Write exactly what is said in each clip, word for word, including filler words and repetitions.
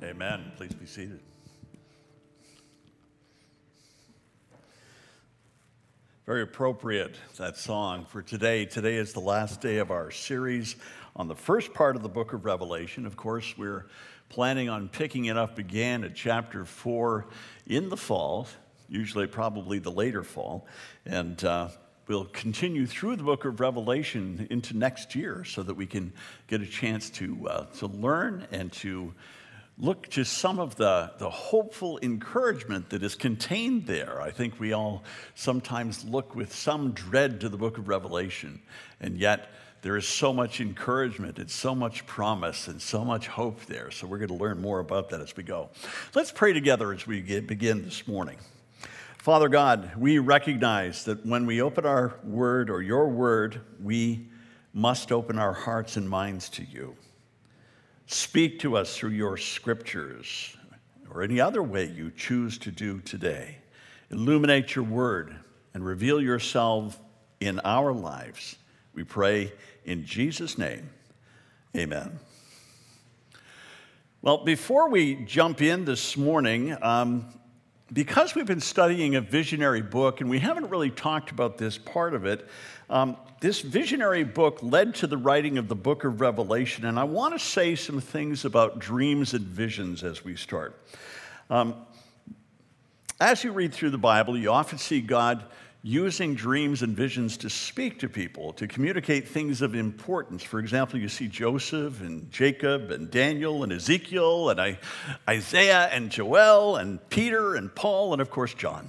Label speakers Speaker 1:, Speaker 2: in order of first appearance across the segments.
Speaker 1: Amen. Please be seated. Very appropriate, that song, for today. Today is the last day of our series on the first part of the book of Revelation. Of course, we're planning on picking it up again at chapter four in the fall, usually probably the later fall, and uh, we'll continue through the book of Revelation into next year so that we can get a chance to, uh, to learn and to look to some of the, the hopeful encouragement that is contained there. I think we all sometimes look with some dread to the book of Revelation, and yet there is so much encouragement and so much promise and so much hope there. So we're going to learn more about that as we go. Let's pray together as we get, begin this morning. Father God, we recognize that when we open our word or your word, we must open our hearts and minds to you. Speak to us through your scriptures or any other way you choose to do today. Illuminate your word and reveal yourself in our lives. We pray in Jesus' name, amen. Well, before we jump in this morning, um, because we've been studying a visionary book, and we haven't really talked about this part of it, um, this visionary book led to the writing of the book of Revelation, and I want to say some things about dreams and visions as we start. Um, as you read through the Bible, you often see God using dreams and visions to speak to people, to communicate things of importance. For example, you see Joseph and Jacob and Daniel and Ezekiel and Isaiah and Joel and Peter and Paul and, of course, John,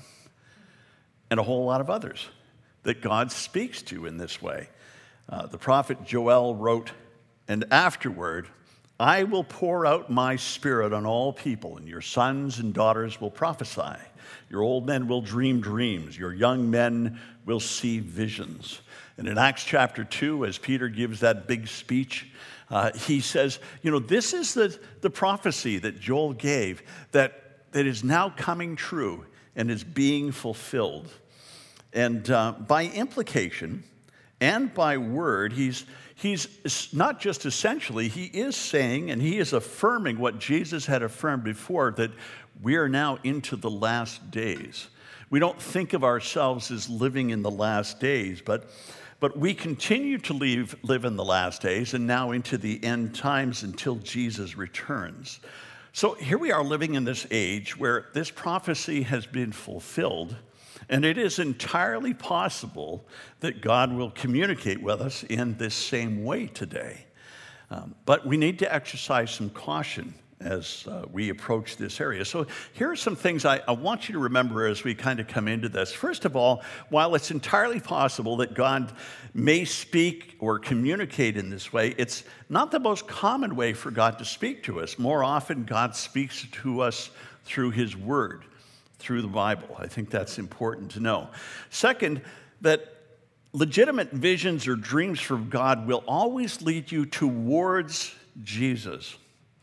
Speaker 1: and a whole lot of others that God speaks to in this way. Uh, the prophet Joel wrote, "And afterward, I will pour out my spirit on all people, and your sons and daughters will prophesy. Your old men will dream dreams. Your young men will see visions." And in Acts chapter two, as Peter gives that big speech, uh, he says, you know, this is the, the prophecy that Joel gave that, that is now coming true and is being fulfilled. And uh, by implication and by word, he's, he's not just essentially, he is saying and he is affirming what Jesus had affirmed before, that we are now into the last days. We don't think of ourselves as living in the last days, but, but we continue to live, live in the last days and now into the end times until Jesus returns. So here we are living in this age where this prophecy has been fulfilled, and it is entirely possible that God will communicate with us in this same way today. Um, but we need to exercise some caution as uh, we approach this area. So here are some things I, I want you to remember as we kind of come into this. First of all, while it's entirely possible that God may speak or communicate in this way, it's not the most common way for God to speak to us. More often, God speaks to us through his word, through the Bible. I think that's important to know. Second, that legitimate visions or dreams from God will always lead you towards Jesus.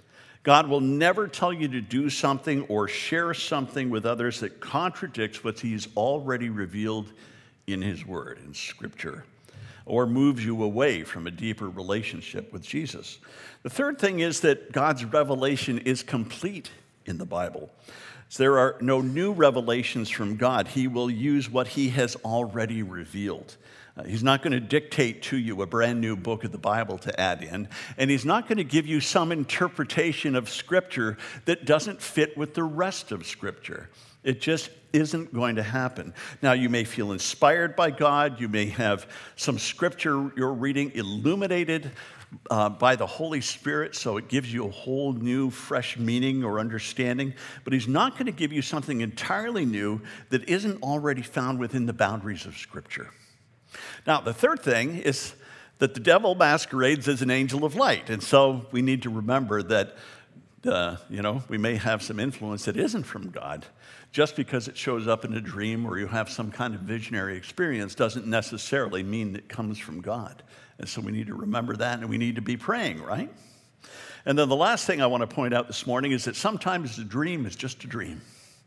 Speaker 1: God will never tell you to do something or share something with others that contradicts what he's already revealed in his word, in Scripture, or moves you away from a deeper relationship with Jesus. The third thing is that God's revelation is complete in the Bible. So there are no new revelations from God. He will use what he has already revealed. Uh, he's not going to dictate to you a brand new book of the Bible to add in, and he's not going to give you some interpretation of Scripture that doesn't fit with the rest of Scripture. It just isn't going to happen. Now, you may feel inspired by God. You may have some Scripture you're reading illuminated Uh, by the Holy Spirit, so it gives you a whole new, fresh meaning or understanding. But he's not going to give you something entirely new that isn't already found within the boundaries of Scripture. Now, the third thing is that the devil masquerades as an angel of light. And so we need to remember that, uh, you know, we may have some influence that isn't from God. Just because it shows up in a dream or you have some kind of visionary experience doesn't necessarily mean it comes from God. And so we need to remember that, and we need to be praying, right? And then the last thing I want to point out this morning is that sometimes a dream is just a dream.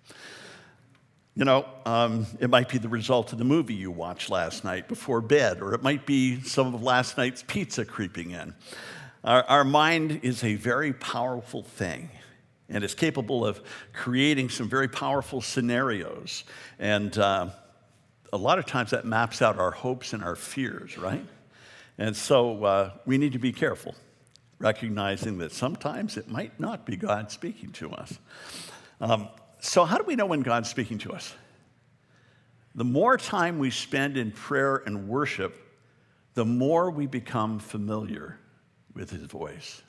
Speaker 1: You know, um, it might be the result of the movie you watched last night before bed, or it might be some of last night's pizza creeping in. Our, our mind is a very powerful thing, And it's capable of creating some very powerful scenarios. And uh, a lot of times that maps out our hopes and our fears, right? And so uh, we need to be careful, recognizing that sometimes it might not be God speaking to us. Um, so how do we know when God's speaking to us? The more time we spend in prayer and worship, the more we become familiar with his voice.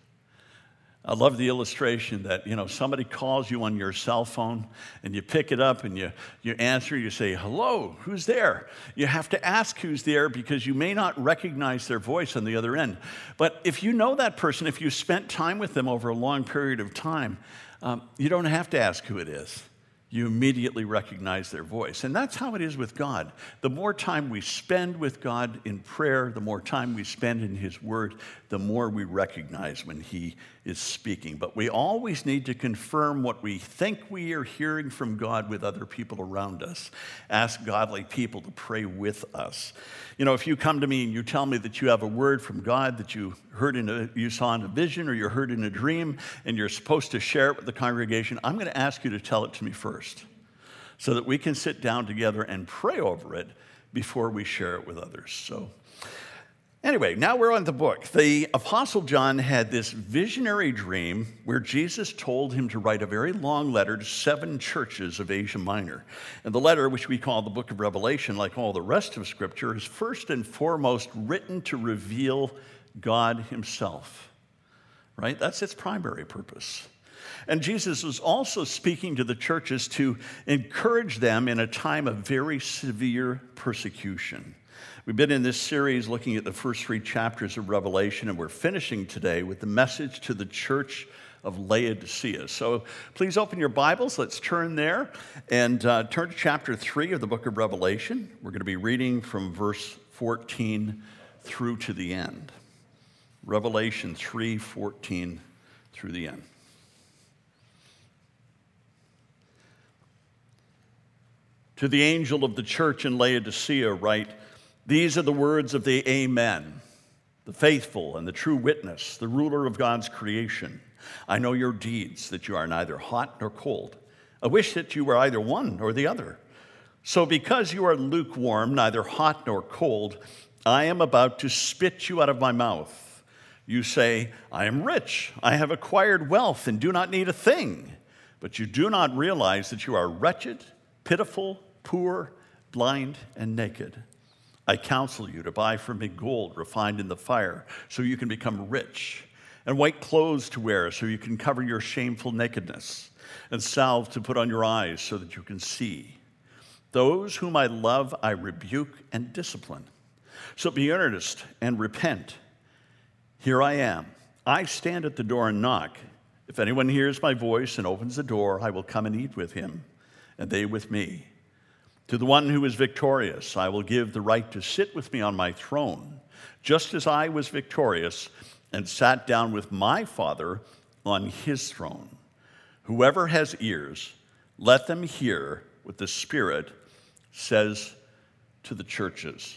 Speaker 1: I love the illustration that, you know, somebody calls you on your cell phone and you pick it up and you, you answer, you say, hello, who's there? You have to ask who's there because you may not recognize their voice on the other end. But if you know that person, if you spent time with them over a long period of time, um, you don't have to ask who it is. You immediately recognize their voice. And that's how it is with God. The more time we spend with God in prayer, the more time we spend in his word, the more we recognize when he is speaking. But we always need to confirm what we think we are hearing from God with other people around us. Ask godly people to pray with us. You know, if you come to me and you tell me that you have a word from God that you heard in a, you saw in a vision or you heard in a dream, and you're supposed to share it with the congregation, I'm going to ask you to tell it to me first, so that we can sit down together and pray over it before we share it with others. So anyway, now we're on the book. The Apostle John had this visionary dream where Jesus told him to write a very long letter to seven churches of Asia Minor. And the letter, which we call the book of Revelation, like all the rest of Scripture, is first and foremost written to reveal God himself, right? That's its primary purpose. And Jesus was also speaking to the churches to encourage them in a time of very severe persecution. We've been in this series looking at the first three chapters of Revelation, and we're finishing today with the message to the church of Laodicea. So please open your Bibles. Let's turn there and uh, turn to chapter three of the book of Revelation. We're going to be reading from verse fourteen through to the end. Revelation three, fourteen through the end. To the angel of the church in Laodicea write, these are the words of the Amen, the faithful and the true witness, the ruler of God's creation. I know your deeds, that you are neither hot nor cold. I wish that you were either one or the other. So because you are lukewarm, neither hot nor cold, I am about to spit you out of my mouth. You say, I am rich, I have acquired wealth and do not need a thing. But you do not realize that you are wretched, pitiful, poor, blind, and naked. I counsel you to buy from me gold refined in the fire so you can become rich, and white clothes to wear so you can cover your shameful nakedness, and salve to put on your eyes so that you can see. Those whom I love I rebuke and discipline. So be earnest and repent. Here I am. I stand at the door and knock. If anyone hears my voice and opens the door, I will come and eat with him, and they with me. To the one who is victorious, I will give the right to sit with me on my throne, just as I was victorious and sat down with my Father on his throne. Whoever has ears, let them hear what the Spirit says to the churches.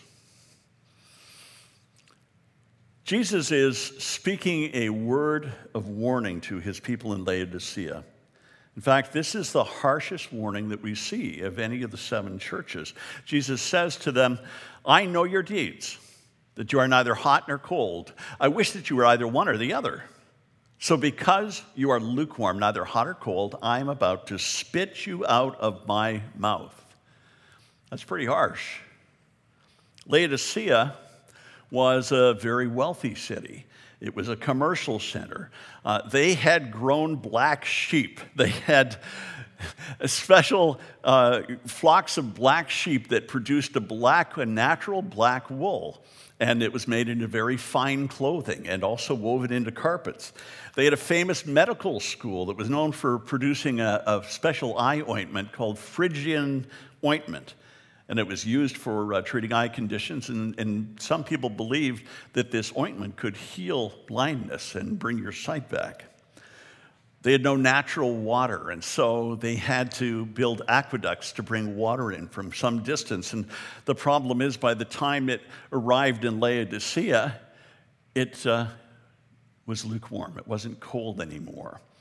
Speaker 1: Jesus is speaking a word of warning to his people in Laodicea. In fact, this is the harshest warning that we see of any of the seven churches. Jesus says to them, I know your deeds, that you are neither hot nor cold. I wish that you were either one or the other. So because you are lukewarm, neither hot or cold, I am about to spit you out of my mouth. That's pretty harsh. Laodicea was a very wealthy city. It was a commercial center. Uh, they had grown black sheep. They had special uh, flocks of black sheep that produced a black, a natural black wool. And it was made into very fine clothing and also woven into carpets. They had a famous medical school that was known for producing a, a special eye ointment called Phrygian ointment. And it was used for uh, treating eye conditions, and, and some people believed that this ointment could heal blindness and bring your sight back. They had no natural water, and so they had to build aqueducts to bring water in from some distance. And the problem is, by the time it arrived in Laodicea, it uh, was lukewarm. It wasn't cold anymore.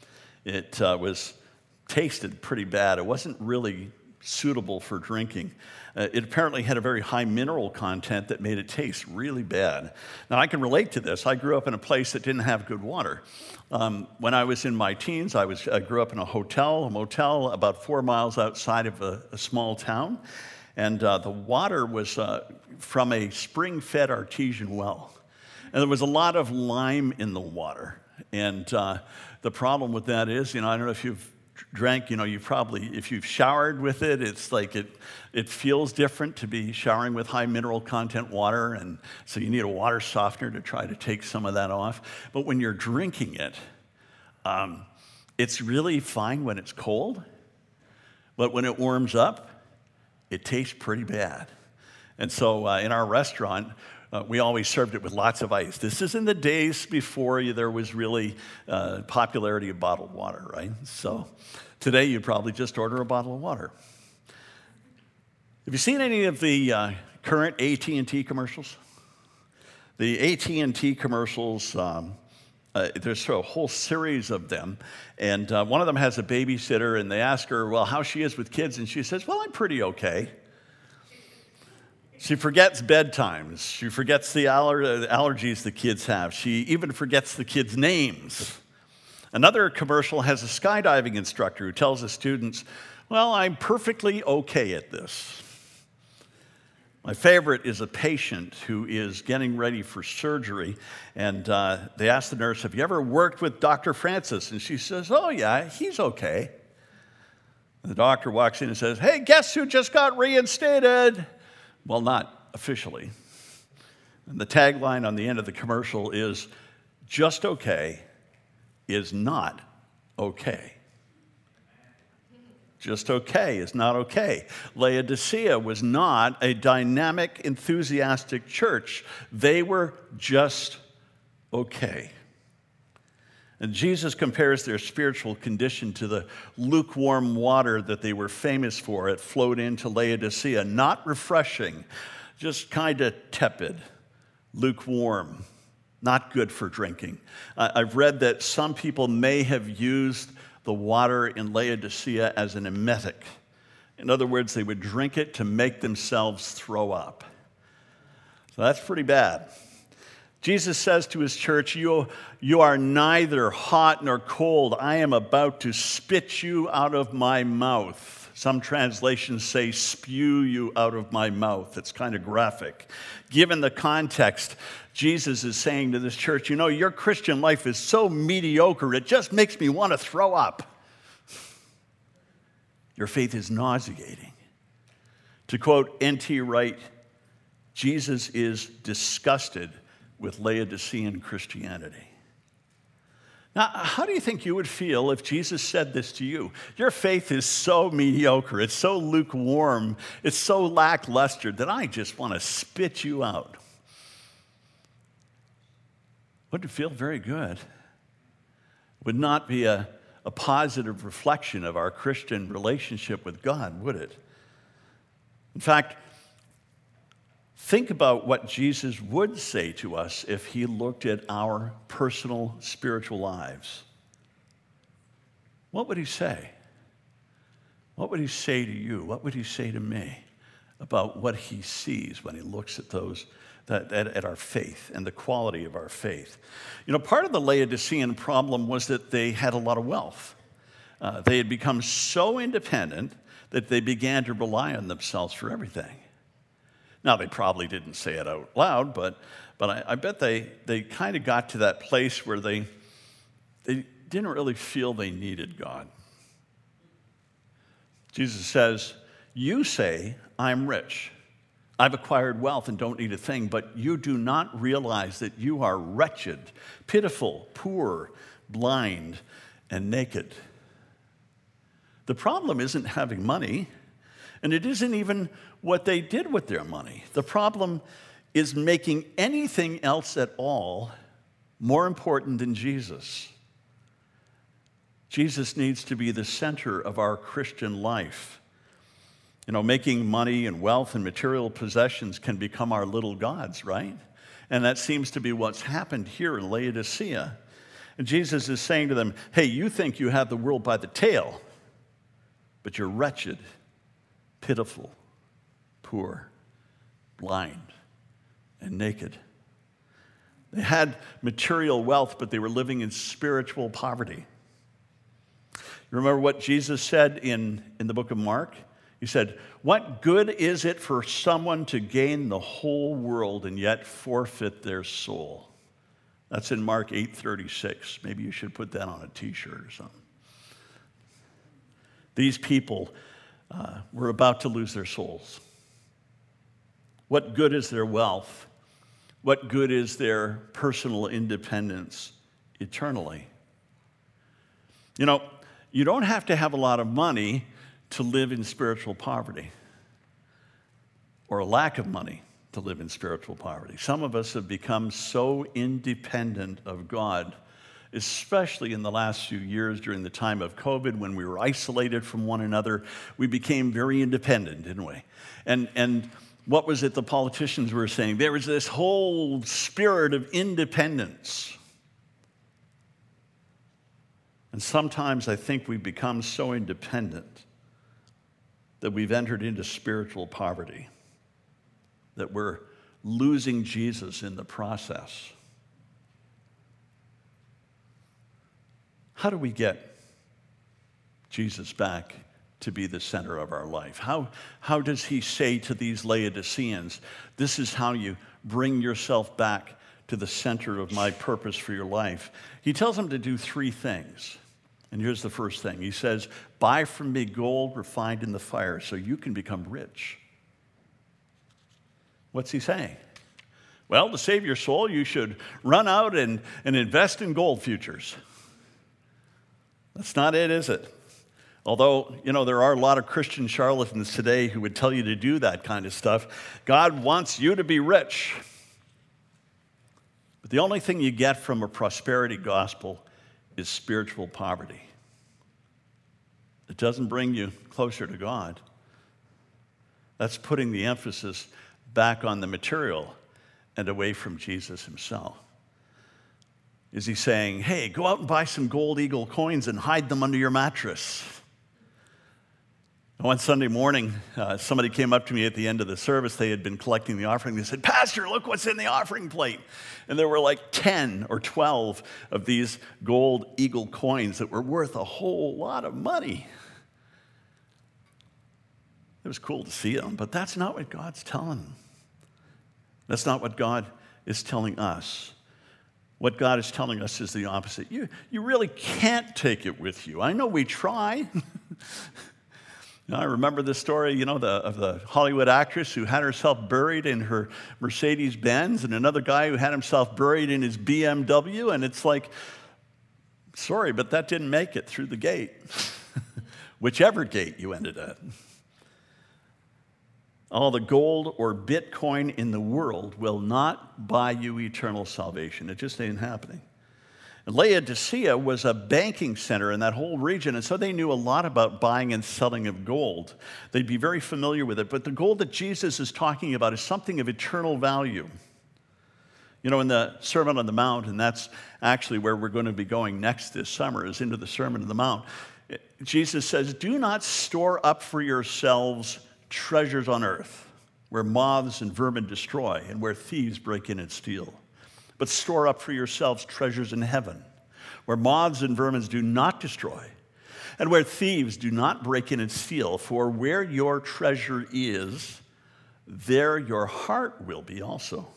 Speaker 1: It uh, was tasted pretty bad. It wasn't really suitable for drinking. Uh, it apparently had a very high mineral content that made it taste really bad. Now, I can relate to this. I grew up in a place that didn't have good water. Um, when I was in my teens, I, was, I grew up in a hotel, a motel about four miles outside of a, a small town. And uh, the water was uh, from a spring-fed artesian well. And there was a lot of lime in the water. And uh, the problem with that is, you know, I don't know if you've drank, you know, you probably, if you've showered with it, it's like it, it feels different to be showering with high mineral content water. And so you need a water softener to try to take some of that off. But when you're drinking it, um, it's really fine when it's cold. But when it warms up, it tastes pretty bad. And so uh, in our restaurant, uh, we always served it with lots of ice. This is in the days before there was really uh, popularity of bottled water, right? So today you'd probably just order a bottle of water. Have you seen any of the uh, current A T and T commercials? The A T and T commercials, um, Uh, there's a whole series of them, and uh, one of them has a babysitter, and they ask her, well, how she is with kids, and she says, well, I'm pretty okay. She forgets bedtimes. She forgets the aller- allergies the kids have. She even forgets the kids' names. Another commercial has a skydiving instructor who tells the students, well, I'm perfectly okay at this. My favorite is a patient who is getting ready for surgery, and uh, they ask the nurse, have you ever worked with Doctor Francis? And she says, oh, yeah, he's okay. And the doctor walks in and says, hey, guess who just got reinstated? Well, not officially. And the tagline on the end of the commercial is, just okay is not okay. Just okay is not okay. Laodicea was not a dynamic, enthusiastic church. They were just okay. And Jesus compares their spiritual condition to the lukewarm water that they were famous for. It flowed into Laodicea, not refreshing, just kind of tepid, lukewarm, not good for drinking. I've read that some people may have used the water in Laodicea as an emetic. In other words, they would drink it to make themselves throw up. So that's pretty bad. Jesus says to his church, you, you are neither hot nor cold. I am about to spit you out of my mouth. Some translations say spew you out of my mouth. It's kind of graphic. Given the context, Jesus is saying to this church, you know, your Christian life is so mediocre, it just makes me want to throw up. Your faith is nauseating. To quote N T Wright, Jesus is disgusted with Laodicean Christianity. Now, how do you think you would feel if Jesus said this to you? Your faith is so mediocre, it's so lukewarm, it's so lackluster that I just want to spit you out. Wouldn't feel very good. Would not be a, a positive reflection of our Christian relationship with God, would it? In fact, think about what Jesus would say to us if he looked at our personal spiritual lives. What would he say? What would he say to you? What would he say to me about what he sees when he looks at those, that, at, at our faith and the quality of our faith? You know, part of the Laodicean problem was that they had a lot of wealth. Uh, they had become so independent that they began to rely on themselves for everything. Now, they probably didn't say it out loud, but, but I, I bet they, they kind of got to that place where they, they didn't really feel they needed God. Jesus says, you say, I'm rich. I've acquired wealth and don't need a thing, but you do not realize that you are wretched, pitiful, poor, blind, and naked. The problem isn't having money, and it isn't even what they did with their money. The problem is making anything else at all more important than Jesus. Jesus needs to be the center of our Christian life. You know, making money and wealth and material possessions can become our little gods, right? And that seems to be what's happened here in Laodicea. And Jesus is saying to them, hey, you think you have the world by the tail, but you're wretched, pitiful, poor, blind, and naked. They had material wealth, but they were living in spiritual poverty. You remember what Jesus said in, in the book of Mark? He said, what good is it for someone to gain the whole world and yet forfeit their soul? That's in Mark eight thirty-six. Maybe you should put that on a t-shirt or something. These people uh, were about to lose their souls. What good is their wealth? What good is their personal independence eternally? You know, you don't have to have a lot of money to live in spiritual poverty, or a lack of money to live in spiritual poverty. Some of us have become so independent of God, especially in the last few years during the time of COVID when we were isolated from one another. We became very independent, didn't we? And, and what was it the politicians were saying? There was this whole spirit of independence. And sometimes I think we've become so independent that we've entered into spiritual poverty, that we're losing Jesus in the process. How do we get Jesus back to be the center of our life? How, how does he say to these Laodiceans, this is how you bring yourself back to the center of my purpose for your life? He tells them to do three things. And here's the first thing. He says, buy from me gold refined in the fire so you can become rich. What's he saying? Well, to save your soul, you should run out and, and invest in gold futures. That's not it, is it? Although, you know, there are a lot of Christian charlatans today who would tell you to do that kind of stuff. God wants you to be rich. But the only thing you get from a prosperity gospel is spiritual poverty. It doesn't bring you closer to God. That's putting the emphasis back on the material and away from Jesus himself. Is he saying, hey, go out and buy some gold eagle coins and hide them under your mattress? One Sunday morning, uh, somebody came up to me at the end of the service. They had been collecting the offering. They said, Pastor, look what's in the offering plate. And there were like ten or twelve of these gold eagle coins that were worth a whole lot of money. It was cool to see them, but that's not what God's telling them. That's not what God is telling us. What God is telling us is the opposite. You, you really can't take it with you. I know we try. Now, I remember the story, you know, the, of the Hollywood actress who had herself buried in her Mercedes-Benz and another guy who had himself buried in his B M W. And it's like, sorry, but that didn't make it through the gate, whichever gate you ended at. All the gold or Bitcoin in the world will not buy you eternal salvation. It just ain't happening. And Laodicea was a banking center in that whole region, and so they knew a lot about buying and selling of gold. They'd be very familiar with it, but the gold that Jesus is talking about is something of eternal value. You know, in the Sermon on the Mount, and that's actually where we're going to be going next this summer, is into the Sermon on the Mount, Jesus says, do not store up for yourselves treasures on earth, where moths and vermin destroy, and where thieves break in and steal. But store up for yourselves treasures in heaven, where moths and vermin do not destroy, and where thieves do not break in and steal. For where your treasure is, there your heart will be also.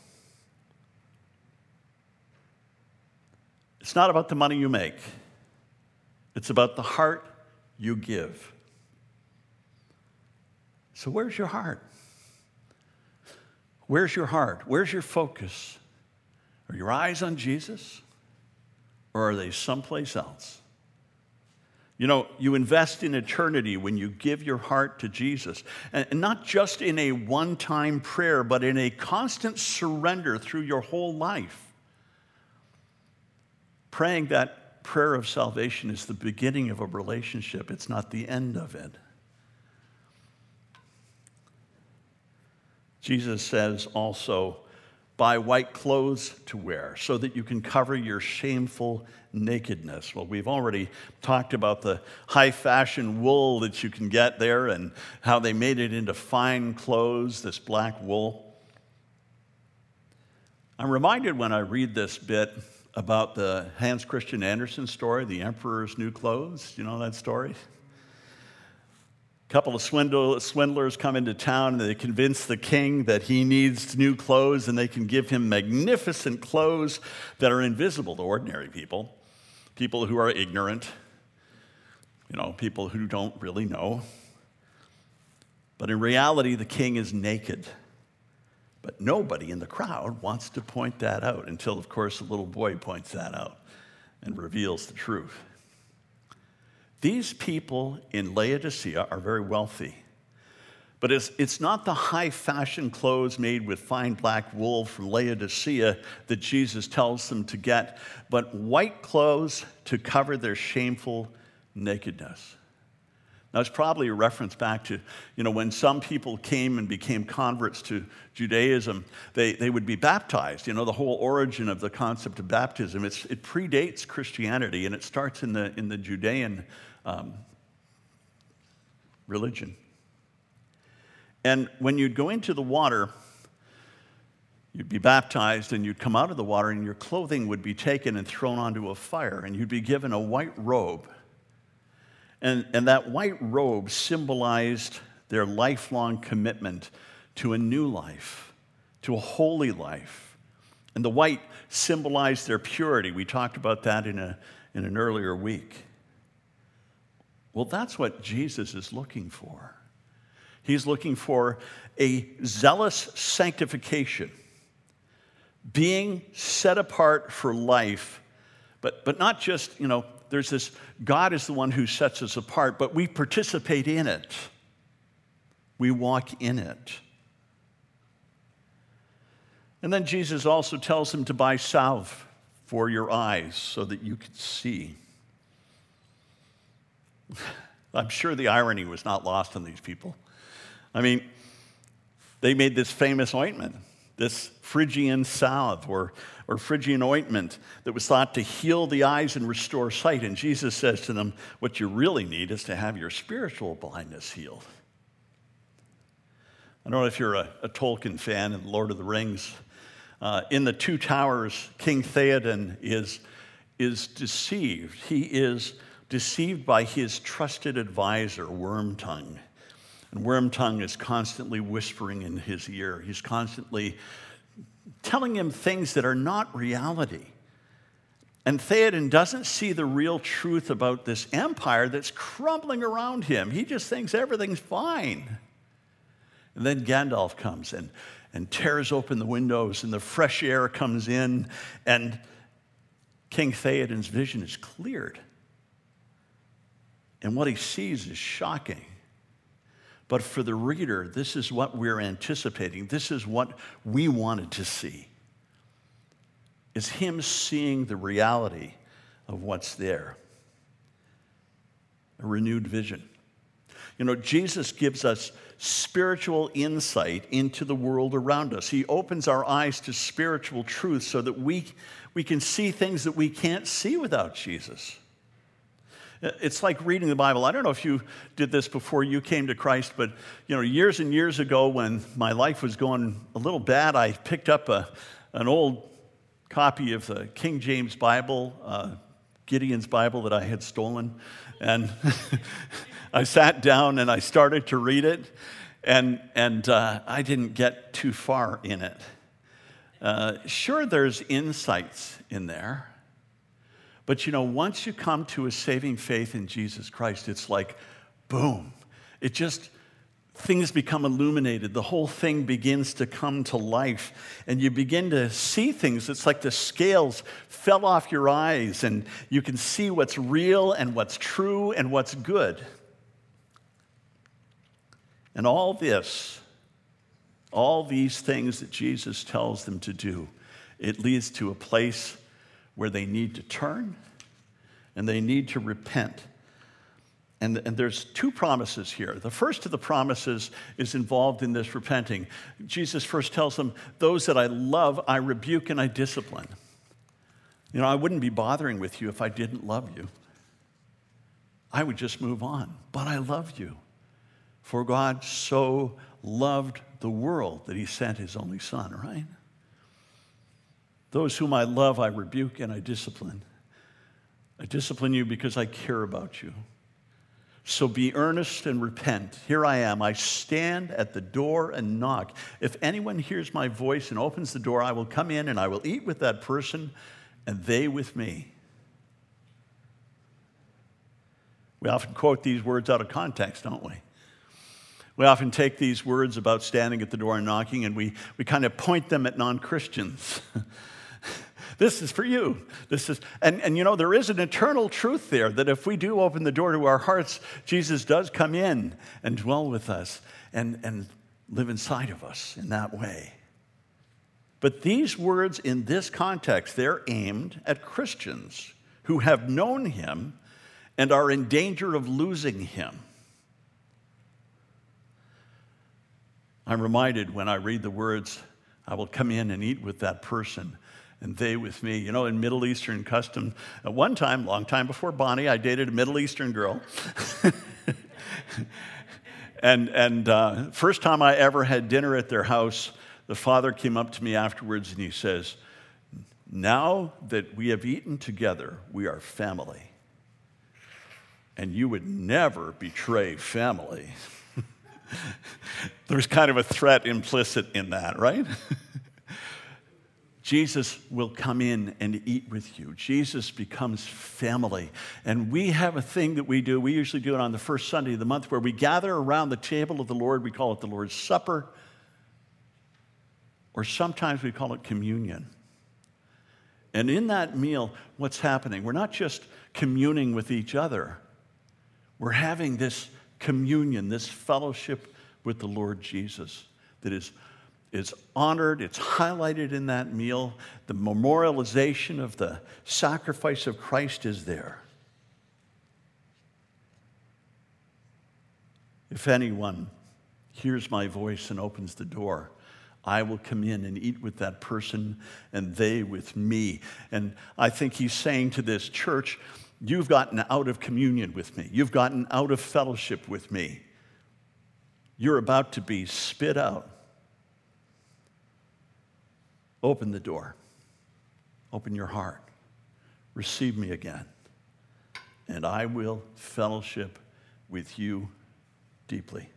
Speaker 1: It's not about the money you make. It's about the heart you give. So where's your heart? Where's your heart? Where's your focus? Are your eyes on Jesus, or are they someplace else? You know, you invest in eternity when you give your heart to Jesus, and not just in a one-time prayer, but in a constant surrender through your whole life. Praying that prayer of salvation is the beginning of a relationship. It's not the end of it. Jesus says also, buy white clothes to wear so that you can cover your shameful nakedness. Well, we've already talked about the high fashion wool that you can get there and how they made it into fine clothes, this black wool. I'm reminded when I read this bit about the Hans Christian Andersen story, The Emperor's New Clothes. You know that story? A couple of swindle, swindlers come into town and they convince the king that he needs new clothes and they can give him magnificent clothes that are invisible to ordinary people, people who are ignorant, you know, people who don't really know. But in reality, the king is naked. But nobody in the crowd wants to point that out until, of course, a little boy points that out and reveals the truth. These people in Laodicea are very wealthy, but it's, it's not the high fashion clothes made with fine black wool from Laodicea that Jesus tells them to get, but white clothes to cover their shameful nakedness. Now, it's probably a reference back to, you know, when some people came and became converts to Judaism, they, they would be baptized. You know, the whole origin of the concept of baptism, it's, it predates Christianity, and it starts in the, in the Judean um, religion. And when you'd go into the water, you'd be baptized, and you'd come out of the water, and your clothing would be taken and thrown onto a fire, and you'd be given a white robe. And, and that white robe symbolized their lifelong commitment to a new life, to a holy life. And the white symbolized their purity. We talked about that in, a, in an earlier week. Well, that's what Jesus is looking for. He's looking for a zealous sanctification, being set apart for life, but, but not just, you know, there's this, God is the one who sets us apart, but we participate in it. We walk in it. And then Jesus also tells them to buy salve for your eyes so that you can see. I'm sure the irony was not lost on these people. I mean, they made this famous ointment, this Phrygian salve or, or Phrygian ointment that was thought to heal the eyes and restore sight. And Jesus says to them, what you really need is to have your spiritual blindness healed. I don't know if you're a, a Tolkien fan in Lord of the Rings. Uh, in the Two Towers, King Theoden is, is deceived. He is deceived by his trusted advisor, Wormtongue. And Wormtongue is constantly whispering in his ear. He's constantly telling him things that are not reality. And Theoden doesn't see the real truth about this empire that's crumbling around him. He just thinks everything's fine. And then Gandalf comes and, and tears open the windows, and the fresh air comes in, and King Theoden's vision is cleared. And what he sees is shocking. But for the reader, this is what we're anticipating. This is what we wanted to see. Is him seeing the reality of what's there. A renewed vision. You know, Jesus gives us spiritual insight into the world around us. He opens our eyes to spiritual truth so that we, we can see things that we can't see without Jesus. It's like reading the Bible. I don't know if you did this before you came to Christ, but you know, years and years ago when my life was going a little bad, I picked up a, an old copy of the King James Bible, uh, Gideon's Bible that I had stolen, and I sat down and I started to read it, and, and uh, I didn't get too far in it. Uh, sure, there's insights in there. But you know, once you come to a saving faith in Jesus Christ, it's like, boom. It just, things become illuminated. The whole thing begins to come to life. And you begin to see things. It's like the scales fell off your eyes, and you can see what's real and what's true and what's good. And all this, all these things that Jesus tells them to do, it leads to a place where they need to turn and they need to repent. And, and there's two promises here. The first of the promises is involved in this repenting. Jesus first tells them, those that I love, I rebuke and I discipline. You know, I wouldn't be bothering with you if I didn't love you. I would just move on. But I love you. For God so loved the world that he sent his only son, right? Those whom I love, I rebuke and I discipline. I discipline you because I care about you. So be earnest and repent. Here I am. I stand at the door and knock. If anyone hears my voice and opens the door, I will come in and I will eat with that person and they with me. We often quote these words out of context, don't we? We often take these words about standing at the door and knocking and we, we kind of point them at non-Christians. This is for you. This is, and, and you know, there is an eternal truth there that if we do open the door to our hearts, Jesus does come in and dwell with us and, and live inside of us in that way. But these words in this context, they're aimed at Christians who have known him and are in danger of losing him. I'm reminded when I read the words, I will come in and eat with that person and they with me. You know, in Middle Eastern custom, at one time, long time before Bonnie, I dated a Middle Eastern girl. and and uh, first time I ever had dinner at their house, the father came up to me afterwards and he says, now that we have eaten together, we are family. And you would never betray family. There's kind of a threat implicit in that, right? Jesus will come in and eat with you. Jesus becomes family. And we have a thing that we do. We usually do it on the first Sunday of the month where we gather around the table of the Lord. We call it the Lord's Supper. Or sometimes we call it communion. And in that meal, what's happening? We're not just communing with each other. We're having this communion, this fellowship with the Lord Jesus that is It's honored, it's highlighted in that meal. The memorialization of the sacrifice of Christ is there. If anyone hears my voice and opens the door, I will come in and eat with that person and they with me. And I think he's saying to this church, you've gotten out of communion with me. You've gotten out of fellowship with me. You're about to be spit out. Open the door. Open your heart. Receive me again. And I will fellowship with you deeply.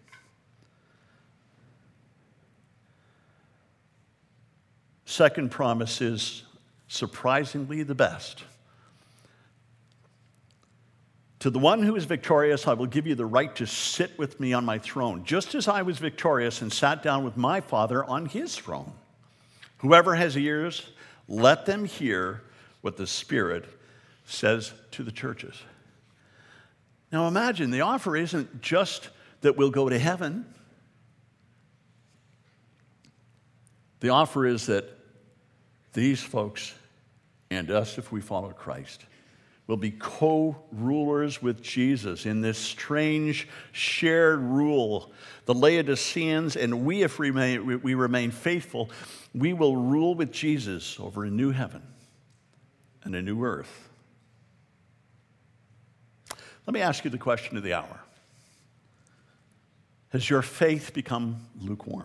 Speaker 1: Second promise is surprisingly the best. To the one who is victorious, I will give you the right to sit with me on my throne, just as I was victorious and sat down with my Father on his throne. Whoever has ears, let them hear what the Spirit says to the churches. Now imagine, the offer isn't just that we'll go to heaven. The offer is that these folks and us, if we follow Christ, will be co-rulers with Jesus in this strange shared rule. The Laodiceans and we, if we remain, we remain faithful, we will rule with Jesus over a new heaven and a new earth. Let me ask you the question of the hour. Has your faith become lukewarm?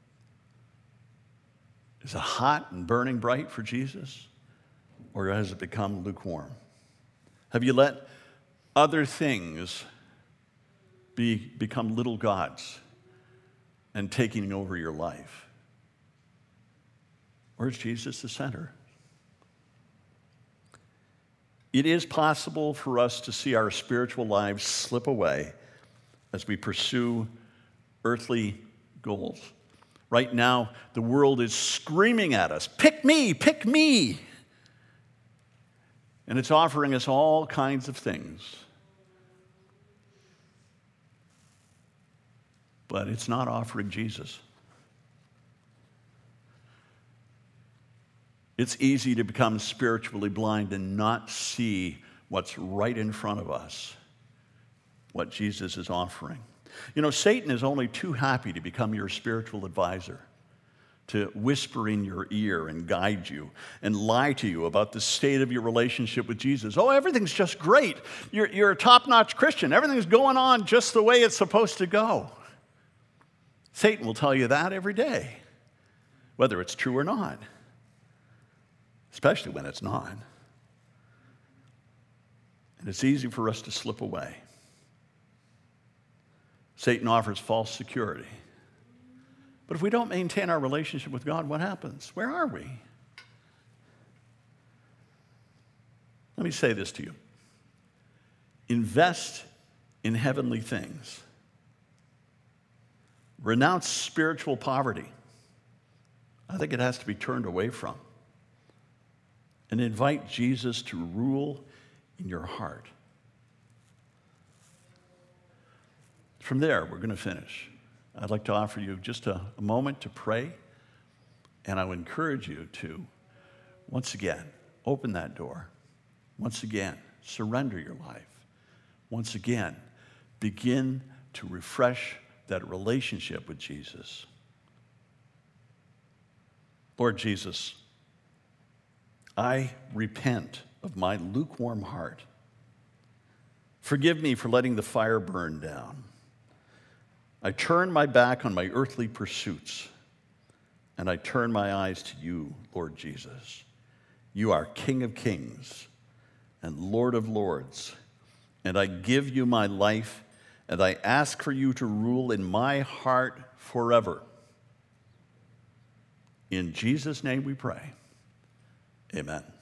Speaker 1: Is it hot and burning bright for Jesus? Or has it become lukewarm? Have you let other things be, become little gods and taking over your life? Or is Jesus the center? It is possible for us to see our spiritual lives slip away as we pursue earthly goals. Right now, the world is screaming at us, pick me, pick me. And it's offering us all kinds of things. But it's not offering Jesus. It's easy to become spiritually blind and not see what's right in front of us. what Jesus is offering. You know, Satan is only too happy to become your spiritual advisor, to whisper in your ear and guide you and lie to you about the state of your relationship with Jesus. Oh, everything's just great. You're, you're a top-notch Christian. Everything's going on just the way it's supposed to go. Satan will tell you that every day, whether it's true or not, especially when it's not. And it's easy for us to slip away. Satan offers false security. But if we don't maintain our relationship with God, what happens? Where are we? Let me say this to you. Invest in heavenly things. Renounce spiritual poverty. I think it has to be turned away from. And invite Jesus to rule in your heart. From there, we're going to finish. I'd like to offer you just a, a moment to pray, and I would encourage you to, once again, open that door. Once again, surrender your life. Once again, begin to refresh that relationship with Jesus. Lord Jesus, I repent of my lukewarm heart. Forgive me for letting the fire burn down. I turn my back on my earthly pursuits, and I turn my eyes to you, Lord Jesus. You are King of kings and Lord of lords, and I give you my life, and I ask for you to rule in my heart forever. In Jesus' name we pray. Amen.